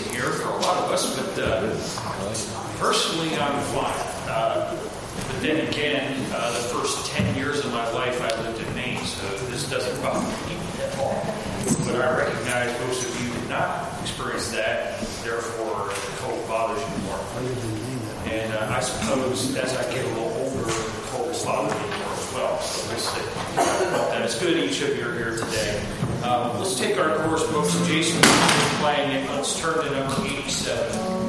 in here for a lot of us, but personally, I'm fine. But then again, the first 10 years of my life I lived in Maine, so this doesn't bother me at all. But I recognize most of you did not experience that, therefore the cold bothers you more. And I suppose as I get a little older, the cold will bother me more as well. So we'll see. But it's good each of you are here today. Let's take our course books. Jason is playing it. Let's turn to number 87.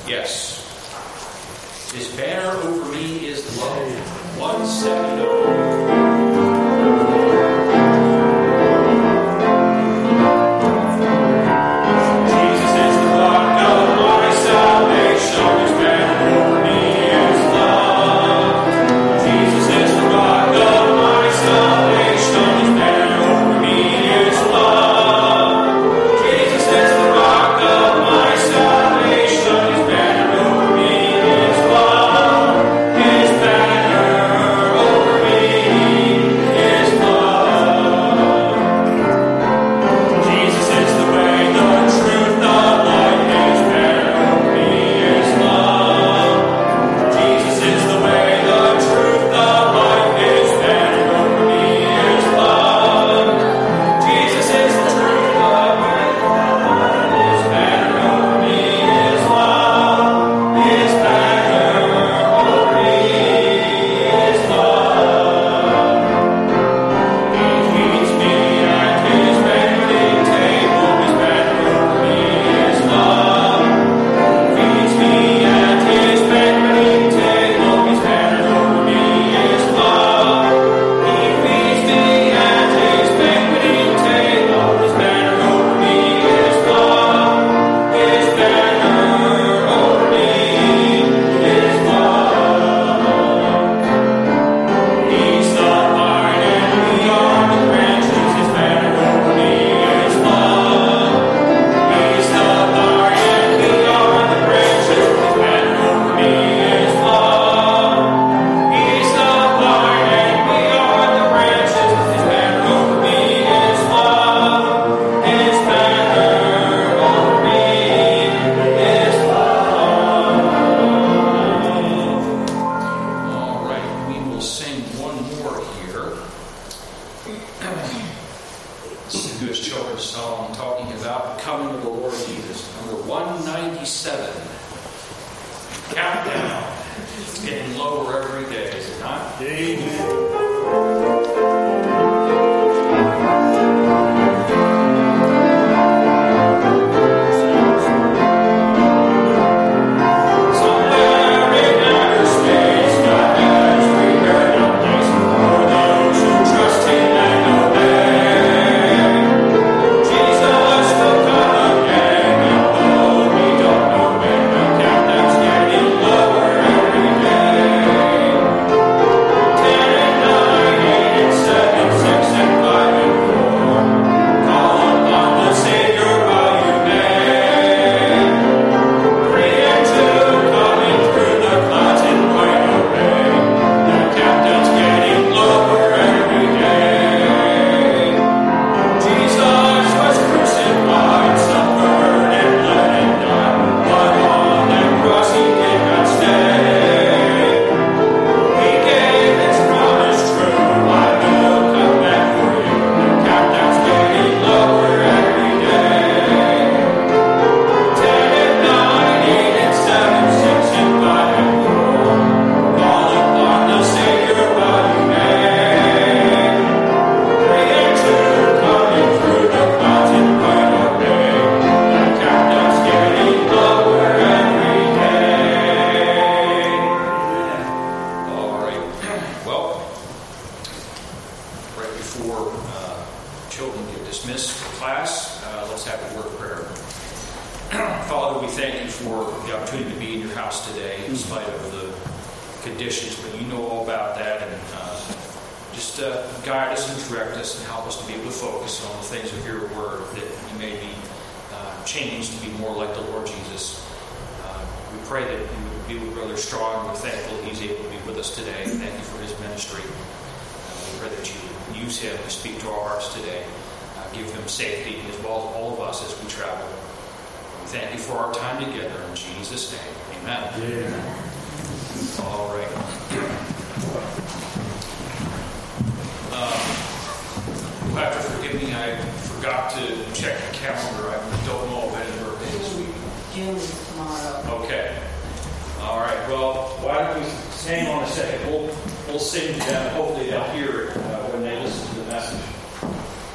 Yes. His banner over me is love. 170.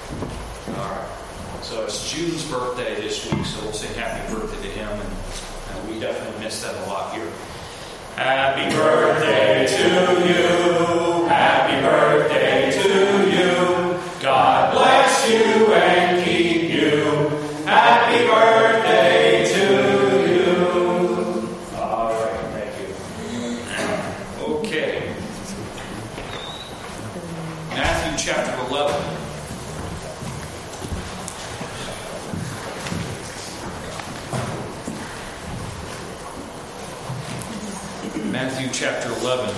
So it's June's birthday this week, so we'll sing happy birthday to him and We definitely miss that a lot here. Happy birthday to you. Happy birthday to you. God bless you and keep you. Happy birthday to you. All right, thank you. Okay. Matthew chapter 11. Matthew chapter 11.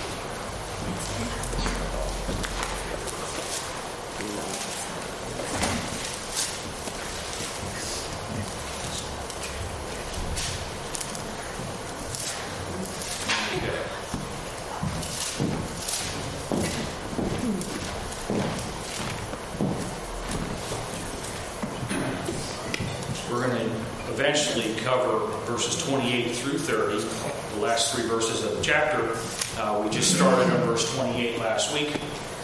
We're going to eventually cover verses 28 through 30, the last three verses of the chapter. We just started on verse 28 last week.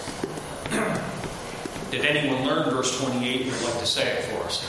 Did anyone learn verse 28 and would like to say it for us?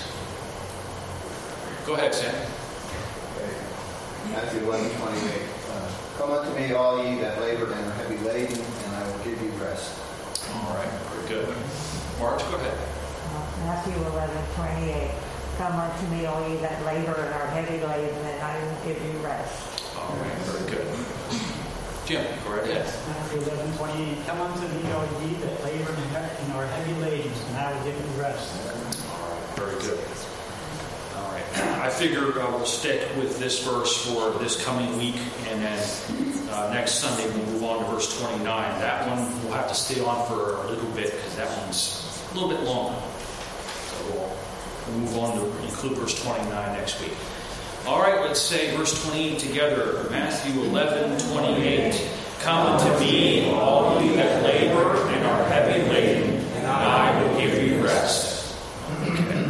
Go ahead, Sam. Matthew 11:28. Come unto me, all ye that labor and are heavy laden, and I will give you rest. All right, very good. Marge, go ahead. Matthew 11:28. Come unto me, all ye that labor and are heavy laden, and I will give you rest. All right, very good. Jim, go right ahead. Matthew 11:28. Come unto me, all ye that labor and are heavy laden, and I will give you rest. All right, very good. All right, I figure we'll stick with this verse for this coming week, and then next Sunday we'll move on to verse 29. That one we'll have to stay on for a little bit because that one's a little bit long. So we'll move on to include verse 29 next week. All right, let's say verse 28 together. Matthew 11:28. Come unto me, all ye that labor and are heavy laden, and I will give you rest. Okay.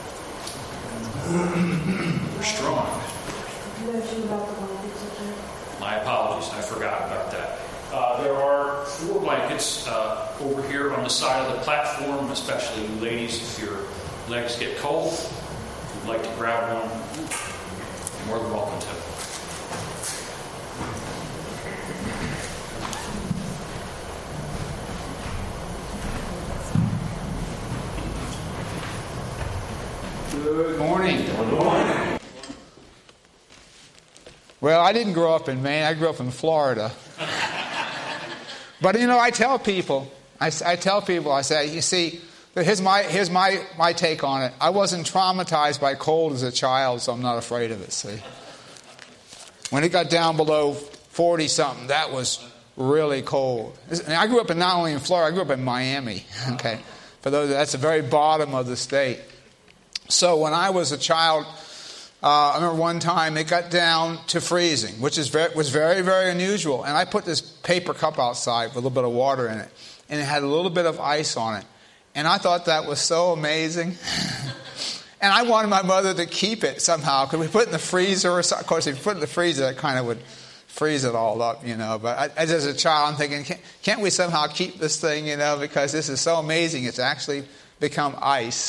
We're strong. My apologies, I forgot about that. There are 4 blankets over here on the side of the platform, especially you ladies, if your legs get cold. If you'd like to grab one, you're more than welcome to. Good morning. Good morning. Well, I didn't grow up in Maine. I grew up in Florida. But, I tell people, I say, you see, here's my take on it. I wasn't traumatized by cold as a child, so I'm not afraid of it, see. When it got down below 40-something, that was really cold. And I grew up not only in Florida, I grew up in Miami, okay. That's the very bottom of the state. So when I was a child, I remember one time it got down to freezing, which was very, very unusual. And I put this paper cup outside with a little bit of water in it, and it had a little bit of ice on it. And I thought that was so amazing. And I wanted my mother to keep it somehow. Could we put it in the freezer or something? Of course, if you put it in the freezer, that kind of would freeze it all up, But as a child, I'm thinking, can't we somehow keep this thing, because this is so amazing. It's actually become ice,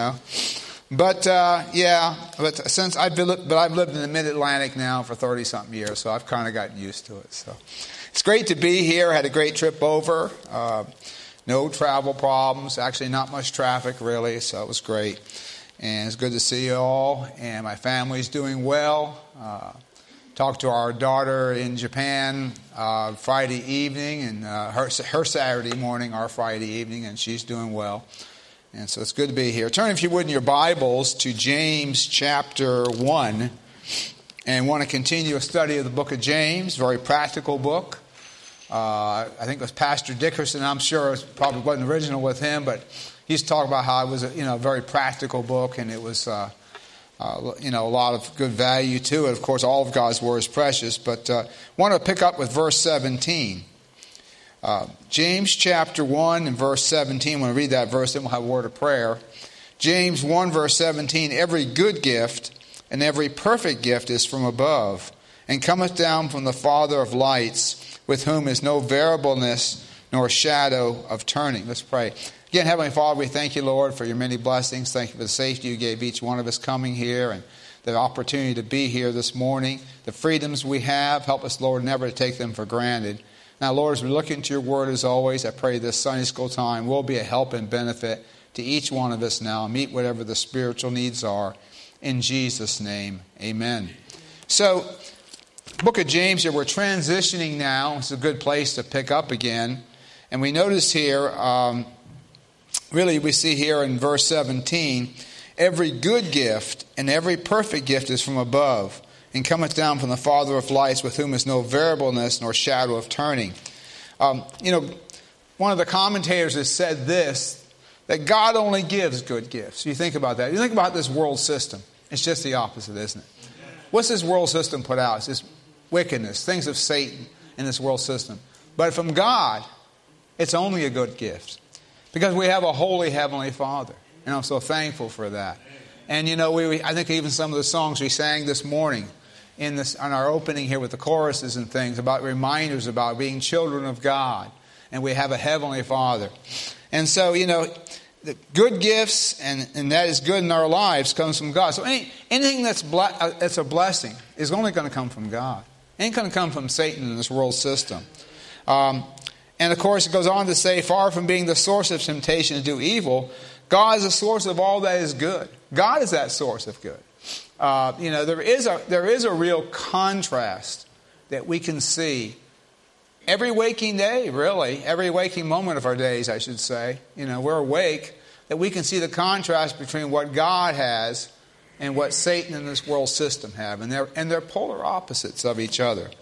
But since I've lived in the Mid-Atlantic now for 30-something years, so I've kind of gotten used to it. So it's great to be here. I had a great trip over. No travel problems. Actually, not much traffic really, so it was great. And it's good to see you all. And my family's doing well. Talked to our daughter in Japan Friday evening, and her Saturday morning, our Friday evening, and she's doing well. And so it's good to be here. Turn, if you would, in your Bibles to James chapter 1. And want to continue a study of the book of James, very practical book. I think it was Pastor Dickerson. I'm sure it probably wasn't original with him, but he used to talk about how it was a very practical book, and it was a lot of good value to it. Of course, all of God's Word is precious, but want to pick up with verse 17. James chapter 1 and verse 17. When we read that verse, then we'll have a word of prayer. James 1 verse 17. Every good gift and every perfect gift is from above, and cometh down from the Father of lights, with whom is no variableness nor shadow of turning. Let's pray. Again, Heavenly Father, we thank you, Lord, for your many blessings. Thank you for the safety you gave each one of us coming here, and the opportunity to be here this morning, the freedoms we have. Help us, Lord, never to take them for granted. Now, Lord, as we look into your word as always, I pray this Sunday school time will be a help and benefit to each one of us now. Meet whatever the spiritual needs are. In Jesus' name, amen. So, book of James here, we're transitioning now. It's a good place to pick up again. And we notice here, really we see here in verse 17, every good gift and every perfect gift is from above, and cometh down from the Father of lights, with whom is no variableness nor shadow of turning. One of the commentators has said this, that God only gives good gifts. You think about that. You think about this world system. It's just the opposite, isn't it? What's this world system put out? It's this wickedness, things of Satan in this world system. But from God, it's only a good gift. Because we have a holy Heavenly Father. And I'm so thankful for that. And I think even some of the songs we sang this morning on our opening here with the choruses and things about reminders about being children of God. And we have a Heavenly Father. And so, the good gifts and that is good in our lives comes from God. So anything that's a blessing is only going to come from God. It ain't going to come from Satan in this world system. And of course, it goes on to say, far from being the source of temptation to do evil, God is the source of all that is good. God is that source of good. There is a real contrast that we can see every waking day, really, every waking moment of our days, I should say. We're awake, that we can see the contrast between what God has and what Satan and this world system have. And they're polar opposites of each other.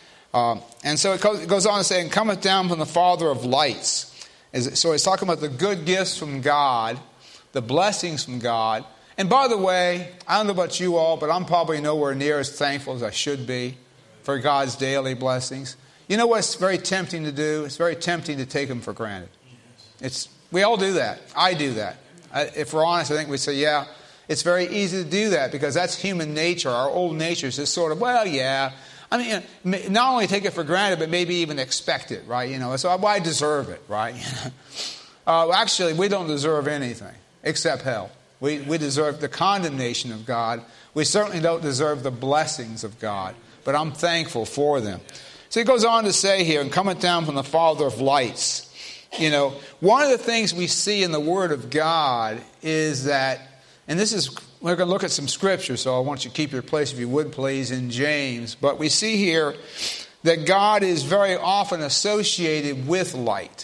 And so it goes on to say, and cometh down from the Father of lights. So he's talking about the good gifts from God, the blessings from God. And by the way, I don't know about you all, but I'm probably nowhere near as thankful as I should be for God's daily blessings. You know what's very tempting to do? It's very tempting to take them for granted. We all do that. I do that. If we're honest, I think we say, yeah, it's very easy to do that because that's human nature. Our old nature is just sort of, well, yeah. I mean, not only take it for granted, but maybe even expect it, right? So I deserve it, right? Actually, we don't deserve anything except hell. We deserve the condemnation of God. We certainly don't deserve the blessings of God, but I'm thankful for them. So he goes on to say here, and cometh down from the Father of lights. One of the things we see in the Word of God is that, and we're going to look at some scripture, so I want you to keep your place, if you would please, in James. But we see here that God is very often associated with light.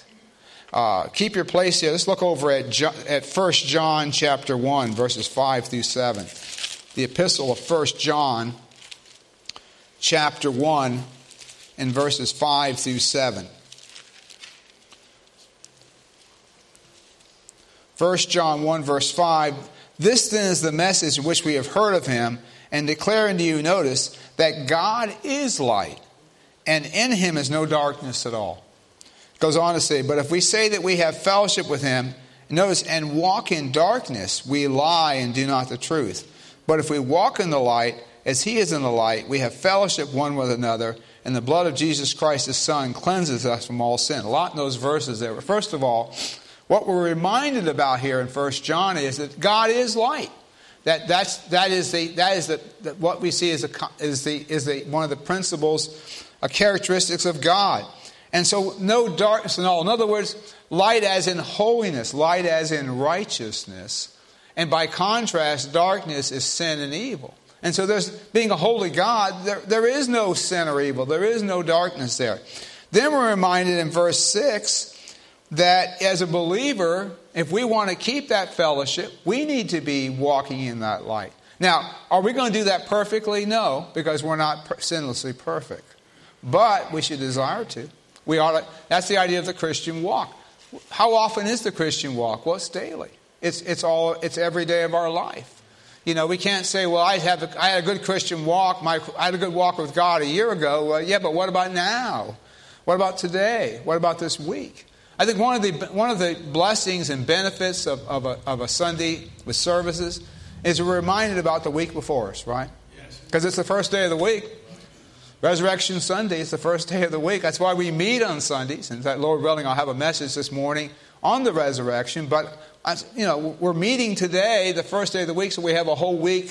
Keep your place here. Let's look over at 1 John chapter 1, verses 5 through 7. The epistle of 1 John chapter 1 and verses 5 through 7. 1 John 1 verse 5, this then is the message which we have heard of him and declare unto you, notice, that God is light, and in him is no darkness at all. It goes on to say, but if we say that we have fellowship with him, notice, and walk in darkness, we lie and do not the truth. But if we walk in the light, as he is in the light, we have fellowship one with another, and the blood of Jesus Christ his Son cleanses us from all sin. A lot in those verses there. But first of all, what we're reminded about here in 1 John is that God is light. That is what we see as one of the principles, characteristics of God. And so no darkness at all. In other words, light as in holiness, light as in righteousness. And by contrast, darkness is sin and evil. And so being a holy God, there is no sin or evil. There is no darkness there. Then we're reminded in verse 6 that as a believer, if we want to keep that fellowship, we need to be walking in that light. Now, are we going to do that perfectly? No, because we're not sinlessly perfect. But we should desire to. That's the idea of the Christian walk. How often is the Christian walk? Well, it's daily. It's every day of our life. We can't say, well, I had a good Christian walk. I had a good walk with God a year ago. Well, yeah, but what about now? What about today? What about this week? I think one of the blessings and benefits of a Sunday with services is we're reminded about the week before us, right? Yes. Because it's the first day of the week. Resurrection Sunday is the first day of the week. That's why we meet on Sundays. And Lord willing, I'll have a message this morning on the resurrection. But we're meeting today, the first day of the week, so we have a whole week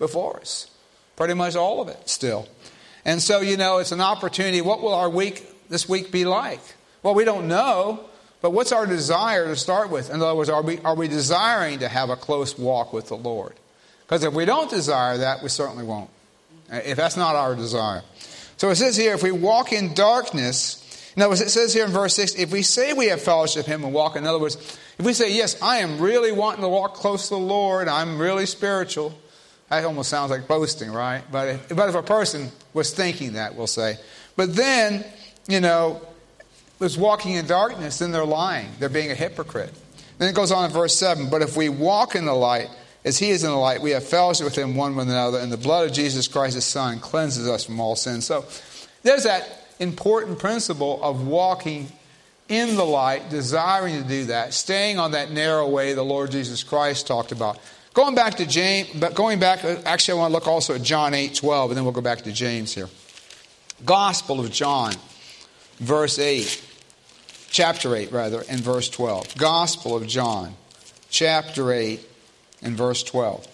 before us. Pretty much all of it still. And so, it's an opportunity. What will this week be like? Well, we don't know, but what's our desire to start with? In other words, are we desiring to have a close walk with the Lord? Because if we don't desire that, we certainly won't. If that's not our desire. So it says here, if we walk in darkness, in other words, it says here in verse 6, if we say we have fellowship with Him and walk, in other words, if we say, yes, I am really wanting to walk close to the Lord, I'm really spiritual, that almost sounds like boasting, right? But if a person was thinking that, we'll say, but then, was walking in darkness, then they're lying. They're being a hypocrite. Then it goes on in verse 7, but if we walk in the light, as He is in the light, we have fellowship with Him one with another, and the blood of Jesus Christ, His Son, cleanses us from all sin. So there's that important principle of walking in the light, desiring to do that, staying on that narrow way the Lord Jesus Christ talked about. Going back, actually I want to look also at John 8:12, and then we'll go back to James here. Gospel of John, chapter 8, and verse 12. Gospel of John, chapter 8, and verse 12.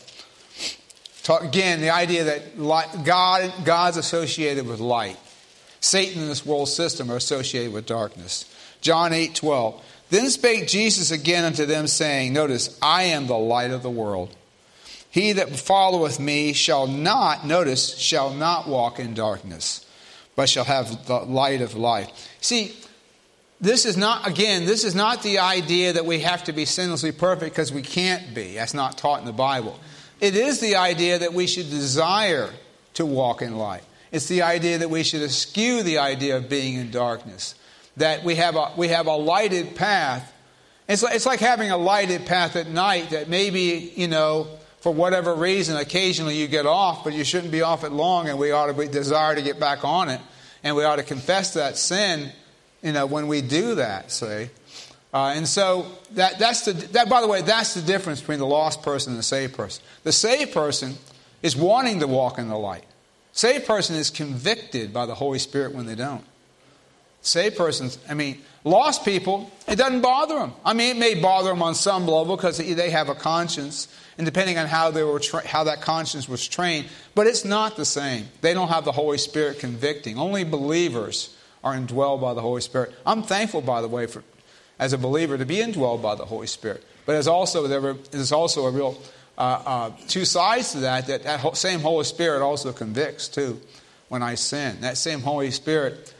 Again, the idea that God's associated with light. Satan and this world system are associated with darkness. John 8:12. Then spake Jesus again unto them, saying, notice, I am the light of the world. He that followeth me shall not walk in darkness, but shall have the light of life. See, this is not the idea that we have to be sinlessly perfect, because we can't be. That's not taught in the Bible. It is the idea that we should desire to walk in light. It's the idea that we should eschew the idea of being in darkness. That we have a lighted path. It's like having a lighted path at night that maybe, for whatever reason, occasionally you get off, but you shouldn't be off it long, and we ought to desire to get back on it. And we ought to confess that sin, when we do that, see. And so by the way, that's the difference between the lost person and the saved person. The saved person is wanting to walk in the light. Saved person is convicted by the Holy Spirit when they don't. Saved persons, lost people, it doesn't bother them. It may bother them on some level because they have a conscience, and depending on how that conscience was trained, but it's not the same. They don't have the Holy Spirit convicting. Only believers are indwelled by the Holy Spirit. I'm thankful, by the way, as a believer, to be indwelled by the Holy Spirit. But there's also a real two sides to that same Holy Spirit also convicts too when I sin. That same Holy Spirit,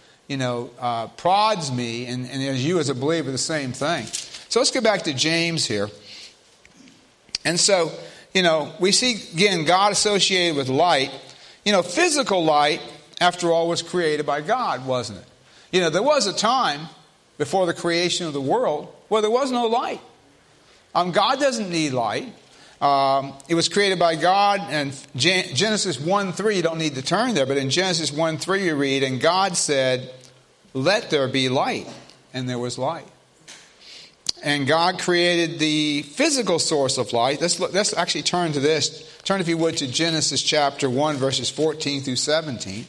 prods me, and as you as a believer, the same thing. So let's get back to James here. And so, we see, again, God associated with light. Physical light, after all, was created by God, wasn't it? There was a time before the creation of the world where there was no light. God doesn't need light. It was created by God, and Genesis 1:3, you don't need to turn there, but in Genesis 1:3 you read, and God said, let there be light, and there was light. And God created the physical source of light. Let's actually turn to this. Turn, if you would, to Genesis chapter 1, verses 14 through 17.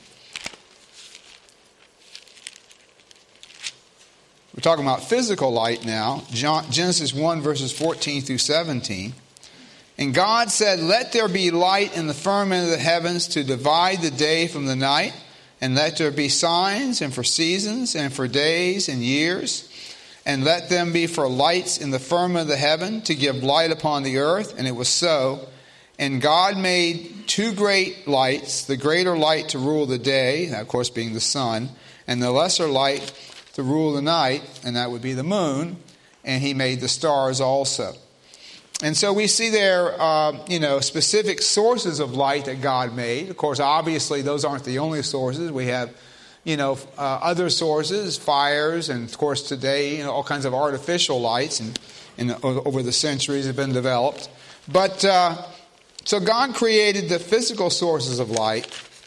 We're talking about physical light now. Genesis 1, verses 14 through 17. And God said, let there be light in the firmament of the heavens to divide the day from the night, and let there be signs, and for seasons, and for days and years, and let them be for lights in the firmament of the heaven to give light upon the earth. And it was so. And God made two great lights, the greater light to rule the day, that of course being the sun, and the lesser light to rule the night, and that would be the moon. And He made the stars also. And so we see there, specific sources of light that God made. Of course, obviously, those aren't the only sources. We have, other sources, fires, and of course today, all kinds of artificial lights, and over the centuries have been developed. But so God created the physical sources of light.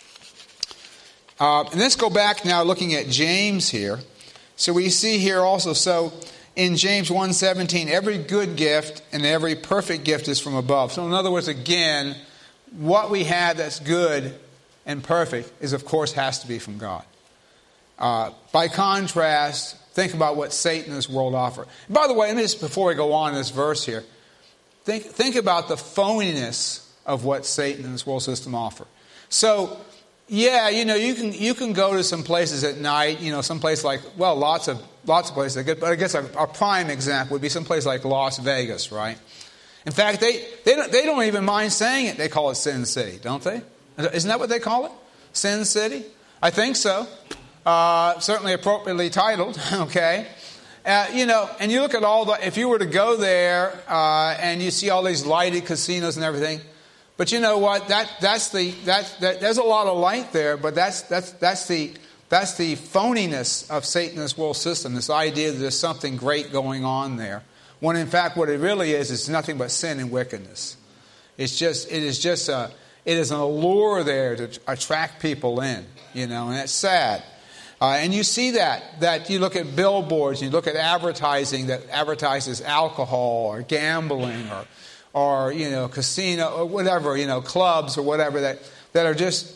And let's go back now, looking at James here. So we see here also, in James 1:17, every good gift and every perfect gift is from above. So in other words, again, what we have that's good and perfect is, of course, has to be from God. By contrast, think about what Satan and this world offer. By the way, before we go on in this verse here, think about the phoniness of what Satan and this world system offer. So, yeah, you can go to some places at night, some place like, well, lots of places. But I guess a prime example would be some place like Las Vegas, right? In fact, they don't even mind saying it. They call it Sin City, don't they? Isn't that what they call it? Sin City? I think so. Certainly appropriately titled, okay? And you look at if you were to go there and you see all these lighted casinos and everything, but you know what? There's a lot of light there, but that's the phoniness of Satan's world system. This idea that there's something great going on there, when in fact what it really is nothing but sin and wickedness. It is an allure there to attract people in, and that's sad. And you see that you look at billboards, you look at advertising that advertises alcohol or gambling or casino or whatever, clubs or whatever that are just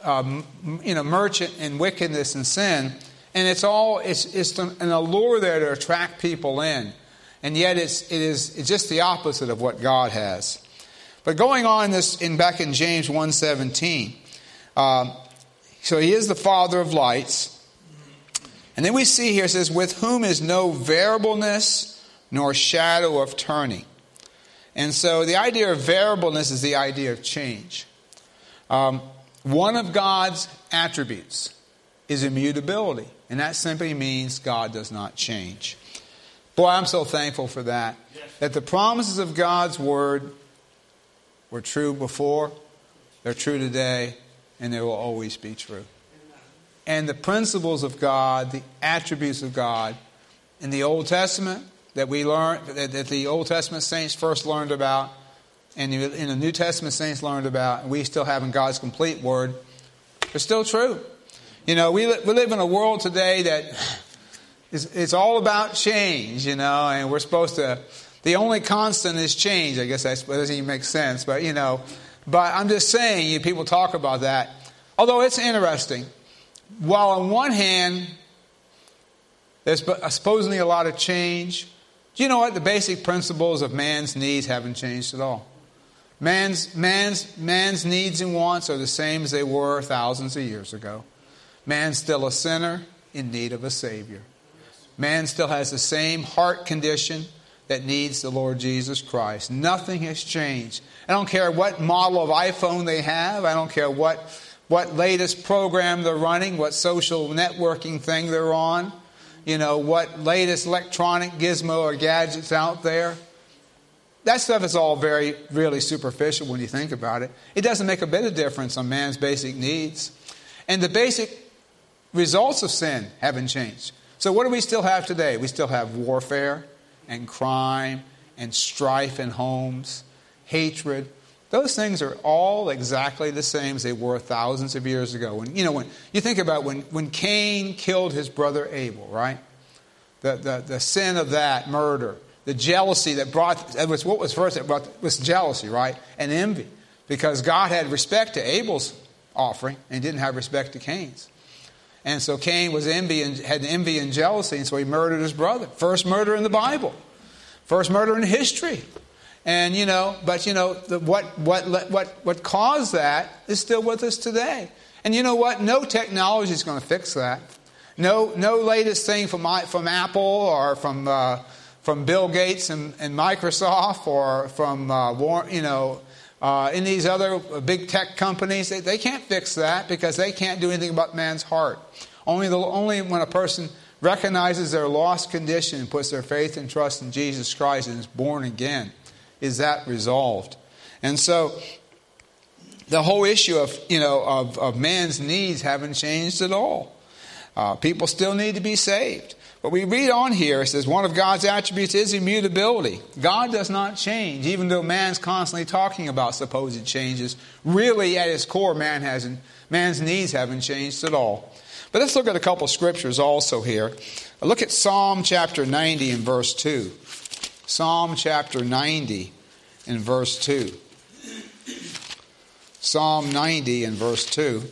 merchant in wickedness and sin, and it's an allure there to attract people in, and yet it's just the opposite of what God has. But going on back in James 1:17, so he is the Father of lights. And then we see here, it says, with whom is no variableness nor shadow of turning. And so the idea of variableness is the idea of change. One of God's attributes is immutability. And that simply means God does not change. Boy, I'm so thankful for that. Yes. That the promises of God's Word were true before, they're true today, and they will always be true. And the principles of God, the attributes of God in the Old Testament that we learned, that the Old Testament saints first learned about, and in the New Testament saints learned about, and we still have in God's complete Word, they're still true. We live in a world today that it's all about change, and we're supposed to, the only constant is change. I guess that doesn't even make sense, but I'm just saying, people talk about that. Although it's interesting. While on one hand, there's supposedly a lot of change, do you know what? The basic principles of man's needs haven't changed at all. Man's needs and wants are the same as they were thousands of years ago. Man's still a sinner in need of a Savior. Man still has the same heart condition that needs the Lord Jesus Christ. Nothing has changed. I don't care what model of iPhone they have. I don't care what latest program they're running, what social networking thing they're on, what latest electronic gizmo or gadgets out there. That stuff is all really superficial when you think about it. It doesn't make a bit of difference on man's basic needs. And the basic results of sin haven't changed. So what do we still have today? We still have warfare and crime and strife in homes, hatred. Those things are all exactly the same as they were thousands of years ago. When you think about when Cain killed his brother Abel, right? The sin of that murder, the jealousy that was jealousy, right? And envy, because God had respect to Abel's offering and didn't have respect to Cain's. And so Cain had envy and jealousy, and so he murdered his brother. First murder in the Bible, first murder in history. And what caused that is still with us today. And you know what? No technology is going to fix that. No latest thing from Apple or from Bill Gates and Microsoft or from in these other big tech companies. They can't fix that because they can't do anything about man's heart. Only when a person recognizes their lost condition and puts their faith and trust in Jesus Christ and is born again is that resolved. And so the whole issue of man's needs haven't changed at all. People still need to be saved. But we read on here, it says one of God's attributes is immutability. God does not change, even though man's constantly talking about supposed changes. Really, at its core, man's needs haven't changed at all. But let's look at a couple scriptures also here. Look at Psalm chapter 90 and verse 2. Psalm chapter 90 and verse 2. Psalm 90 and verse 2.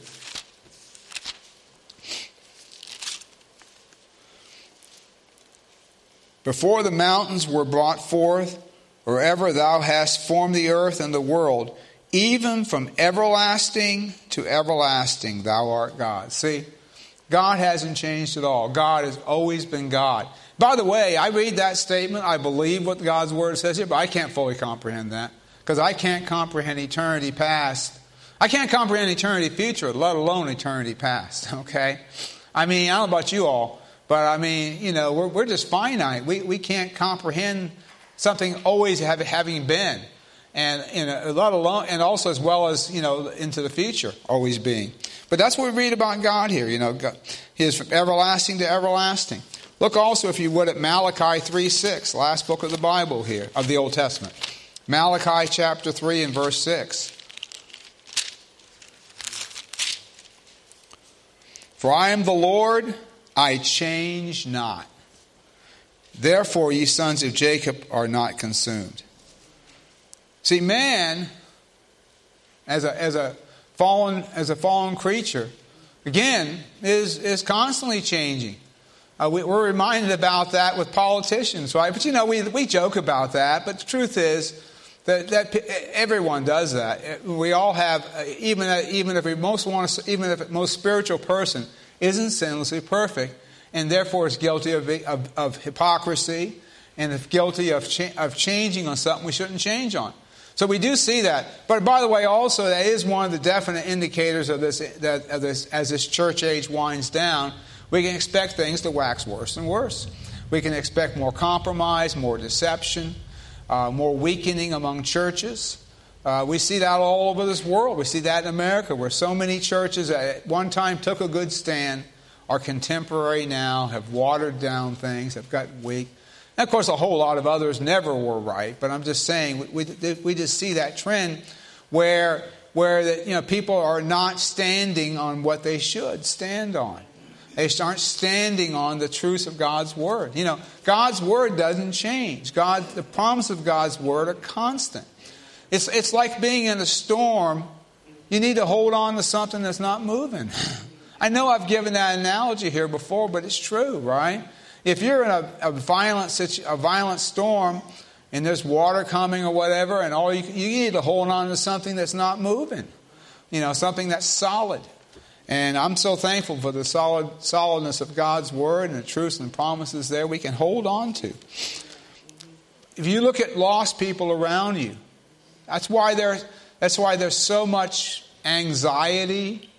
Before the mountains were brought forth, or ever thou hast formed the earth and the world, even from everlasting to everlasting, thou art God. See, God hasn't changed at all. God has always been God. By the way, I read that statement. I believe what God's Word says here, but I can't fully comprehend that because I can't comprehend eternity past. I can't comprehend eternity future, let alone eternity past, okay? I mean, I don't know about you all, but I mean, you know, we're just finite. We can't comprehend something always having been. And let alone, and also as well as, you know, into the future, always being. But that's what we read about God here. You know, God, He is from everlasting to everlasting. Look also, if you would, at Malachi 3:6, last book of the Bible here, of the Old Testament. Malachi chapter 3 and verse 6. For I am the Lord, I change not. Therefore, ye sons of Jacob are not consumed. See, man, as a fallen creature, again, is constantly changing. We're reminded about that with politicians, right? But you know, we joke about that. But the truth is that everyone does that. We all have, even if the most spiritual person isn't sinlessly perfect, and therefore is guilty of hypocrisy, and is guilty of changing on something we shouldn't change on. So we do see that. But by the way, also that is one of the definite indicators of this. As this church age winds down, we can expect things to wax worse and worse. We can expect more compromise, more deception, more weakening among churches. We see that all over this world. We see that in America, where so many churches at one time took a good stand, are contemporary now, have watered down things, have gotten weak. And of course, a whole lot of others never were right. But I'm just saying, we just see that trend where people are not standing on what they should stand on. They aren't standing on the truths of God's Word. You know, God's Word doesn't change. The promises of God's Word are constant. It's like being in a storm. You need to hold on to something that's not moving. I know I've given that analogy here before, but it's true, right? If you're in a violent storm and there's water coming or whatever, and all you need to hold on to something that's not moving, you know, something that's solid. And I'm so thankful for the solidness of God's Word and the truths and promises there we can hold on to. If you look at lost people around you, that's why there's so much anxiety.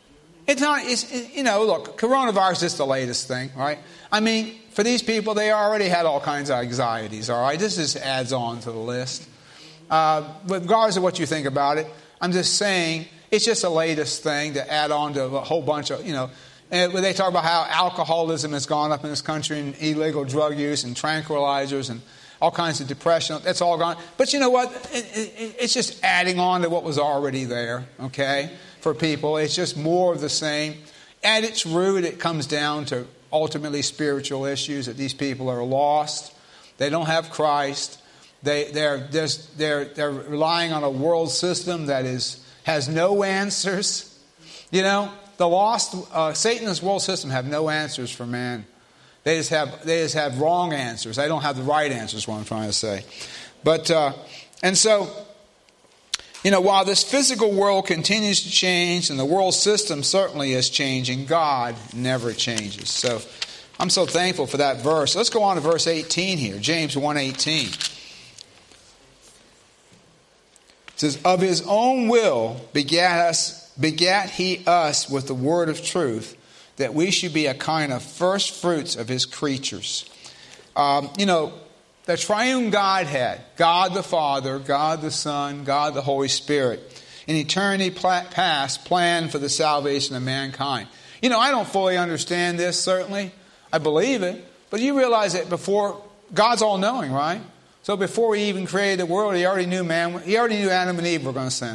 Look, coronavirus is just the latest thing, right? I mean, for these people, they already had all kinds of anxieties, all right? This just adds on to the list. Regardless of what you think about it, I'm just saying it's just the latest thing to add on to a whole bunch of, and they talk about how alcoholism has gone up in this country and illegal drug use and tranquilizers and all kinds of depression. That's all gone. But you know what? It's just adding on to what was already there, okay, for people. It's just more of the same. At its root, it comes down to ultimately spiritual issues, that these people are lost. They don't have Christ. They're relying on a world system that has no answers. You know, the lost Satan's world system have no answers for man. They just have wrong answers. They don't have the right answers. What I'm trying to say, but and so. You know, while this physical world continues to change and the world system certainly is changing, God never changes. So I'm so thankful for that verse. Let's go on to verse 18 here, James 1:18. It says, of his own will begat he us with the word of truth, that we should be a kind of first fruits of his creatures. The triune Godhead, God the Father, God the Son, God the Holy Spirit, in eternity past planned for the salvation of mankind. You know, I don't fully understand this, certainly. I believe it. But you realize that before, God's all-knowing, right? So before he even created the world, he already knew Adam and Eve were going to sin.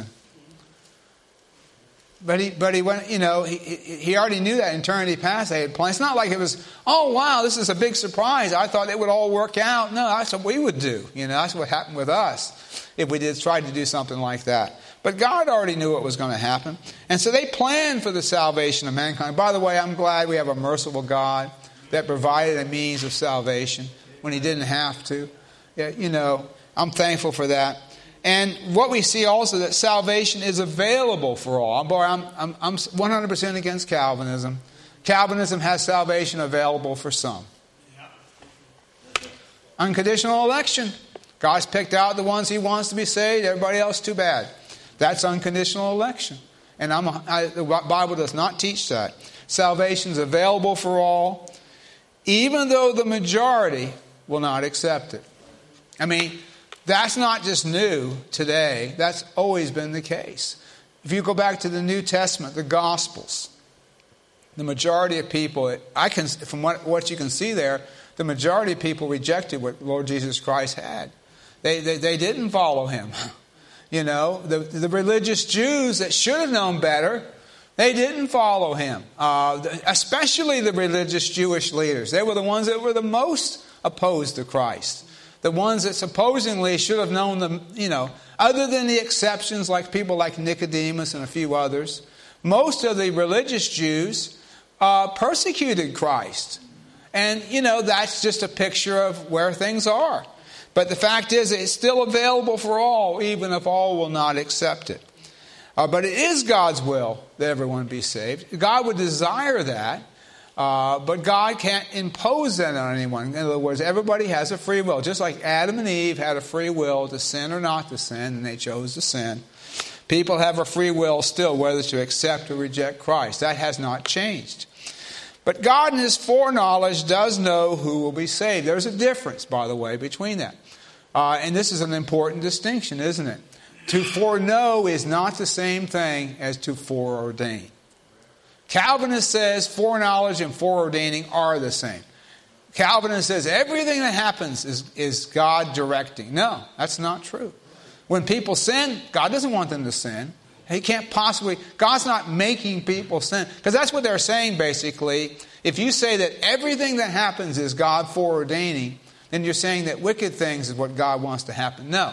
But he went, he already knew that in eternity past they had planned. It's not like it was, oh wow, this is a big surprise. I thought it would all work out. No, that's what we would do. That's what happened with us if we tried to do something like that. But God already knew what was going to happen. And so they planned for the salvation of mankind. By the way, I'm glad we have a merciful God that provided a means of salvation when he didn't have to. I'm thankful for that. And what we see also that salvation is available for all. Boy, I'm 100% against Calvinism. Calvinism has salvation available for some. Unconditional election. God's picked out the ones He wants to be saved. Everybody else, too bad. That's unconditional election. And the Bible does not teach that. Salvation is available for all, even though the majority will not accept it. I mean, that's not just new today. That's always been the case. If you go back to the New Testament, the Gospels, the majority of people, from what you can see there, the majority of people rejected what Lord Jesus Christ had. They didn't follow Him. You know, the religious Jews that should have known better, they didn't follow Him. Especially the religious Jewish leaders. They were the ones that were the most opposed to Christ. The ones that supposedly should have known them, you know, other than the exceptions like people like Nicodemus and a few others, most of the religious Jews persecuted Christ. And, you know, that's just a picture of where things are. But the fact is, it's still available for all, even if all will not accept it. But it is God's will that everyone be saved. God would desire that. But God can't impose that on anyone. In other words, everybody has a free will. Just like Adam and Eve had a free will to sin or not to sin, and they chose to sin. People have a free will still whether to accept or reject Christ. That has not changed. But God in His foreknowledge does know who will be saved. There's a difference, by the way, between that. And this is an important distinction, isn't it? To foreknow is not the same thing as to foreordain. Calvinist says foreknowledge and foreordaining are the same. Calvinist says everything that happens is God directing. No, that's not true. When people sin, God doesn't want them to sin. He can't possibly, God's not making people sin. Because that's what they're saying basically. If you say that everything that happens is God foreordaining, then you're saying that wicked things is what God wants to happen. No.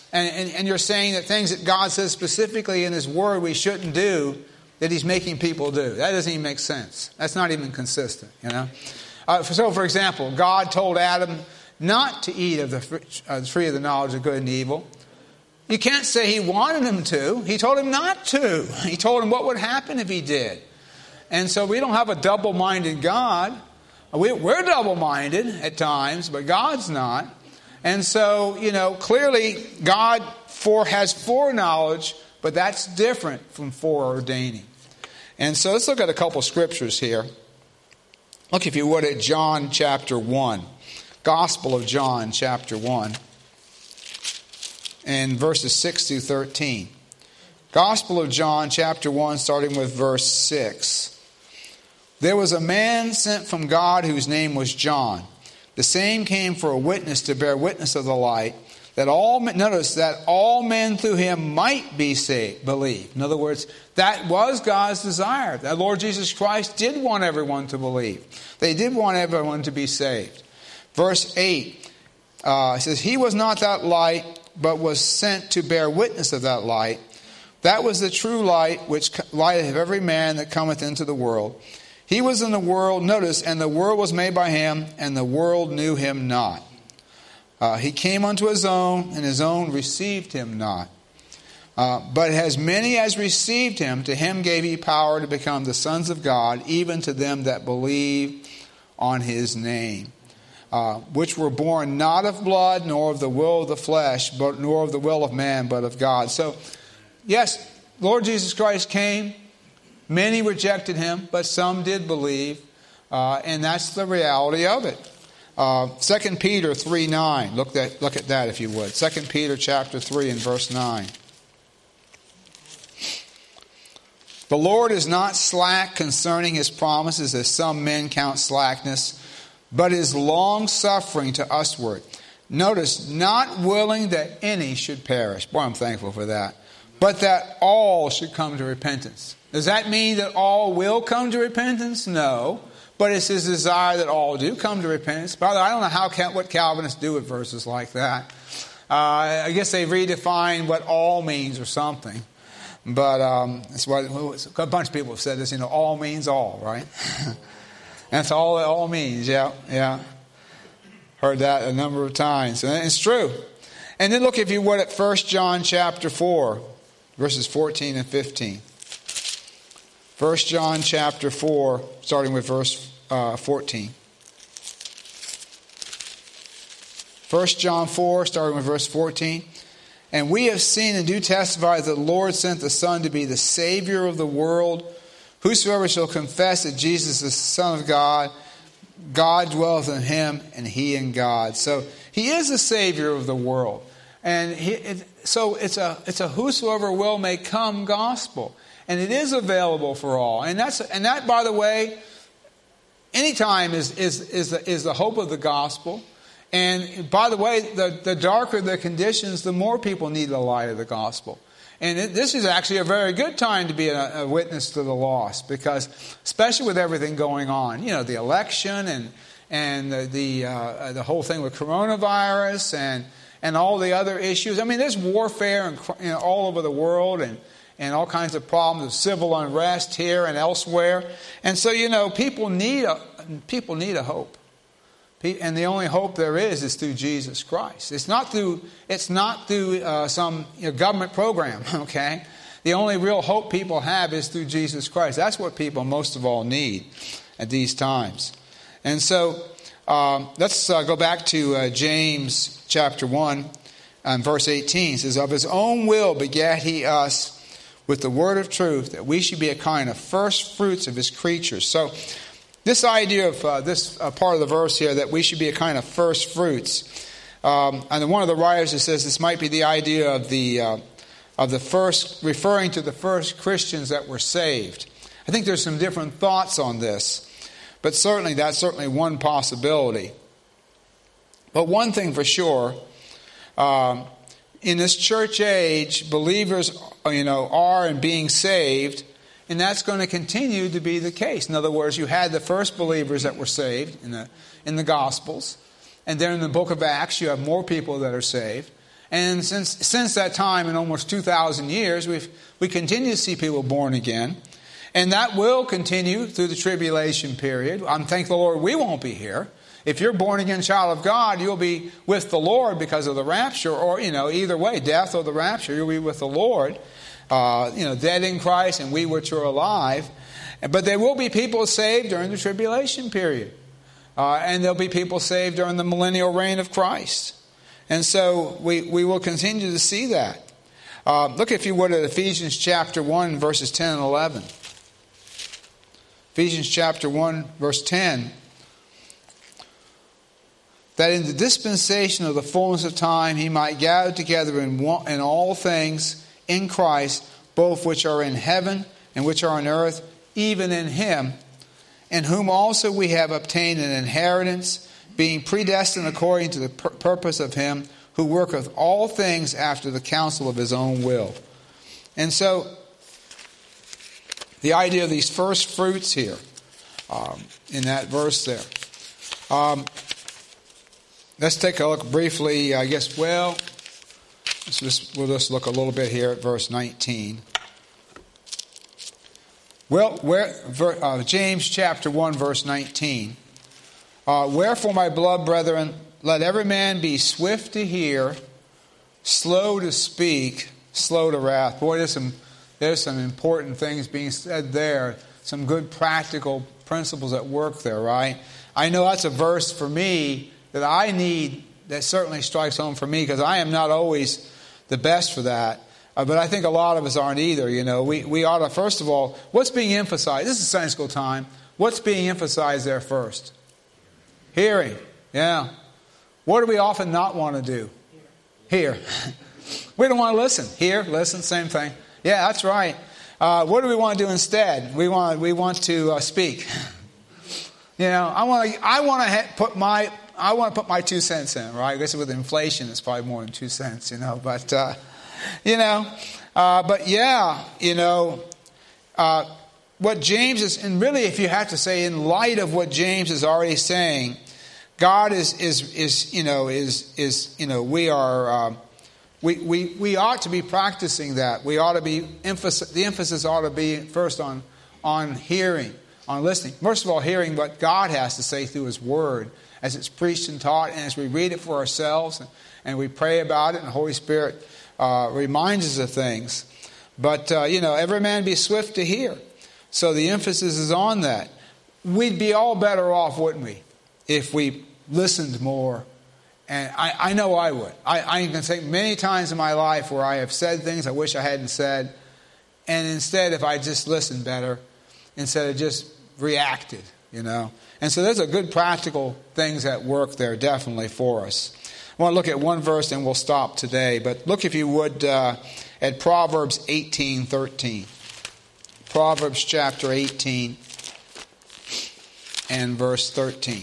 And you're saying that things that God says specifically in His Word we shouldn't do, that He's making people do. That doesn't even make sense. That's not even consistent, you know. So, for example, God told Adam not to eat of the tree of the knowledge of good and evil. You can't say He wanted him to. He told him not to. He told him what would happen if he did. And so we don't have a double-minded God. We're double-minded at times, but God's not. And so, you know, clearly God has foreknowledge, but that's different from foreordaining. And so let's look at a couple scriptures here. Look, if you would, at John chapter 1. Gospel of John chapter 1. And verses 6 through 13. Gospel of John chapter 1, starting with verse 6. There was a man sent from God whose name was John. The same came for a witness to bear witness of the light, that all men through him might be saved, believe. In other words, that was God's desire. That Lord Jesus Christ did want everyone to believe. They did want everyone to be saved. Verse 8 says, He was not that light, but was sent to bear witness of that light. That was the true light, which lighteth every man that cometh into the world. He was in the world, notice, and the world was made by Him, and the world knew Him not. He came unto His own, and His own received Him not. But as many as received Him, to him gave He power to become the sons of God, even to them that believe on His name. Which were born not of blood, nor of the will of the flesh, nor of the will of man, but of God. So, yes, Lord Jesus Christ came. Many rejected Him, but some did believe. And that's the reality of it. 2 Peter 3:9. Look at that if you would. 2 Peter chapter 3 and verse 9. The Lord is not slack concerning His promises, as some men count slackness, but is long-suffering to usward. Notice, not willing that any should perish. Boy, I'm thankful for that. But that all should come to repentance. Does that mean that all will come to repentance? No. But it's His desire that all do come to repentance. By the way, I don't know what Calvinists do with verses like that. I guess they redefine what all means or something. But it's what a bunch of people have said this, all means all, right? That's all it all means, yeah. Heard that a number of times. And it's true. And then look, if you would, at 1 John chapter 4, verses 14 and 15. 1 John chapter 4, starting with verse 14. 1 John 4, starting with verse 14. And we have seen and do testify that the Lord sent the Son to be the Savior of the world. Whosoever shall confess that Jesus is the Son of God, God dwelleth in him, and he in God. So he is the Savior of the world. And so it's a whosoever will may come gospel. And it is available for all. And that, by the way, anytime is the hope of the gospel. And by the way, the darker the conditions, the more people need the light of the gospel. And this is actually a very good time to be a witness to the lost, because especially with everything going on, the election and the whole thing with coronavirus and all the other issues. I mean, there's warfare all over the world and all kinds of problems of civil unrest here and elsewhere. And so, people need a hope. And the only hope there is through Jesus Christ. It's not through some government program, okay? The only real hope people have is through Jesus Christ. That's what people most of all need at these times. And so let's go back to James chapter 1 and verse 18. It says, of his own will begat he us with the word of truth, that we should be a kind of first fruits of his creatures. So this idea of this part of the verse here, that we should be a kind of first fruits, and one of the writers who says this might be the idea of the first, referring to the first Christians that were saved. I think there's some different thoughts on this, but that's certainly one possibility. But one thing for sure, in this church age, believers, are and being saved. And that's going to continue to be the case. In other words, you had the first believers that were saved in the Gospels. And then in the book of Acts, you have more people that are saved. And since that time, in almost 2,000 years, we continue to see people born again. And that will continue through the tribulation period. I'm thankful, Lord, we won't be here. If you're born again child of God, you'll be with the Lord because of the rapture. Or, either way, death or the rapture, you'll be with the Lord. Dead in Christ, and we which are alive. But there will be people saved during the tribulation period. And there'll be people saved during the millennial reign of Christ. And so we will continue to see that. Look, if you would, at Ephesians chapter 1, verses 10 and 11. Ephesians chapter 1, verse 10. That in the dispensation of the fullness of time he might gather together in all things in Christ, both which are in heaven and which are on earth, even in him, in whom also we have obtained an inheritance, being predestined according to the purpose of him who worketh all things after the counsel of his own will. And so, the idea of these first fruits here, in that verse there. Let's take a look briefly, we'll just look a little bit here at verse 19. James chapter 1, verse 19. Wherefore, my beloved brethren, let every man be swift to hear, slow to speak, slow to wrath. Boy, there's some important things being said there. Some good practical principles at work there, right? I know that's a verse for me that I need, that certainly strikes home for me, because I am not always the best for that. But I think a lot of us aren't either. We ought to, first of all, what's being emphasized? This is Sunday school time. What's being emphasized there first? Hearing. Yeah. What do we often not want to do? Hear. We don't want to listen. Hear, listen, same thing. Yeah, that's right. What do we want to do instead? We want to speak. I want to put my 2 cents in, right? I guess with inflation, it's probably more than 2 cents, But, what James is, and really, if you have to say, in light of what James is already saying, God we ought to be practicing that. We ought to be the emphasis ought to be first on hearing, on listening. First of all, hearing what God has to say through His Word, as it's preached and taught, and as we read it for ourselves, and we pray about it, and the Holy Spirit reminds us of things. But, every man be swift to hear. So the emphasis is on that. We'd be all better off, wouldn't we, if we listened more. And I know I would. I can think many times in my life where I have said things I wish I hadn't said. And instead, if I just listened better, instead of just reacted, And so there's a good practical things at work there, definitely, for us. I want to look at one verse and we'll stop today. But look, if you would, at Proverbs 18:13. Proverbs chapter 18 and verse 13.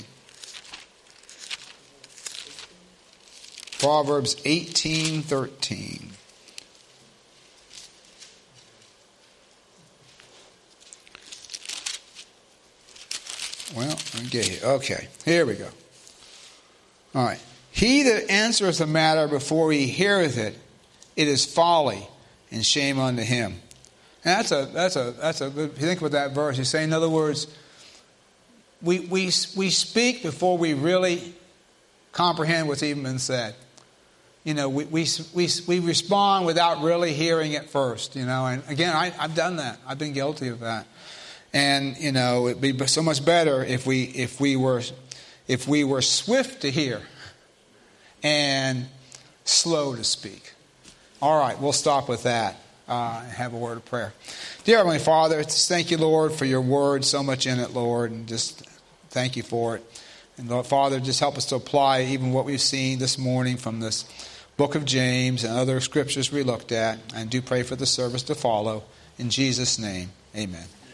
Proverbs 18:13. Well, let me get here. Okay, here we go. All right. He that answereth a matter before he heareth it, it is folly and shame unto him. And that's a good. If you think about that verse, you say, in other words, we speak before we really comprehend what's even been said. We respond without really hearing it first. And again, I've done that. I've been guilty of that. And it'd be so much better if we were swift to hear and slow to speak. All right, we'll stop with that and have a word of prayer. Dear Heavenly Father, just thank you, Lord, for your word, so much in it, Lord, and just thank you for it. And Lord, Father, just help us to apply even what we've seen this morning from this book of James and other scriptures we looked at, and do pray for the service to follow. In Jesus' name, amen.